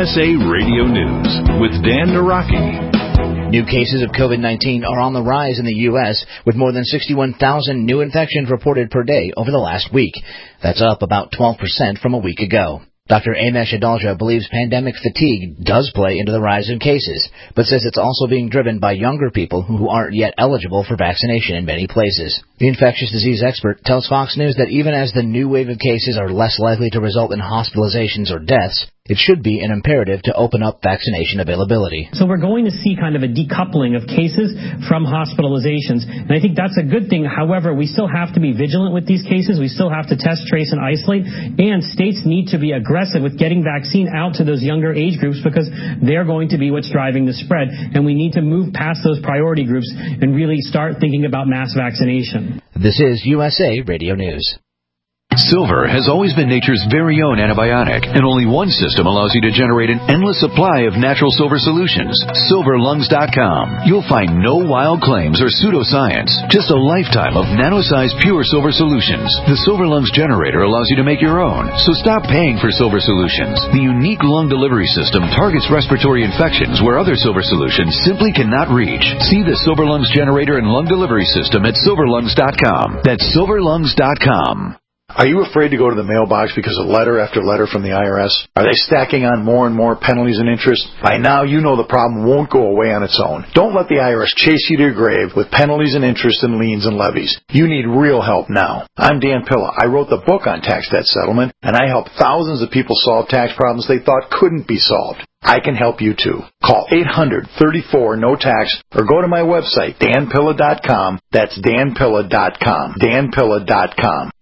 USA Radio News with Dan Naraki. New cases of COVID-19 are on the rise in the U.S., with more than 61,000 new infections reported per day over the last week. That's up about 12% from a week ago. Dr. Amesh Adalja believes pandemic fatigue does play into the rise in cases, but says it's also being driven by younger people who aren't yet eligible for vaccination in many places. The infectious disease expert tells Fox News that even as the new wave of cases are less likely to result in hospitalizations or deaths, it should be an imperative to open up vaccination availability. So we're going to see kind of a decoupling of cases from hospitalizations, and I think that's a good thing. However, we still have to be vigilant with these cases. We still have to test, trace, and isolate, and states need to be aggressive with getting vaccine out to those younger age groups because they're going to be what's driving the spread, and we need to move past those priority groups and really start thinking about mass vaccination. This is USA Radio News. Silver has always been nature's very own antibiotic, and only one system allows you to generate an endless supply of natural silver solutions. SilverLungs.com. You'll find no wild claims or pseudoscience, just a lifetime of nano-sized pure silver solutions. The Silver Lungs generator allows you to make your own, so stop paying for silver solutions. The unique lung delivery system targets respiratory infections where other silver solutions simply cannot reach. See the Silver Lungs generator and lung delivery system at SilverLungs.com. That's SilverLungs.com. Are you afraid to go to the mailbox because of letter after letter from the IRS? Are they stacking on more and more penalties and interest? By now, you know the problem won't go away on its own. Don't let the IRS chase you to your grave with penalties and interest and liens and levies. You need real help now. I'm Dan Pilla. I wrote the book on tax debt settlement, and I help thousands of people solve tax problems they thought couldn't be solved. I can help you too. Call 800-34-NO-TAX or go to my website, danpilla.com. That's danpilla.com. danpilla.com.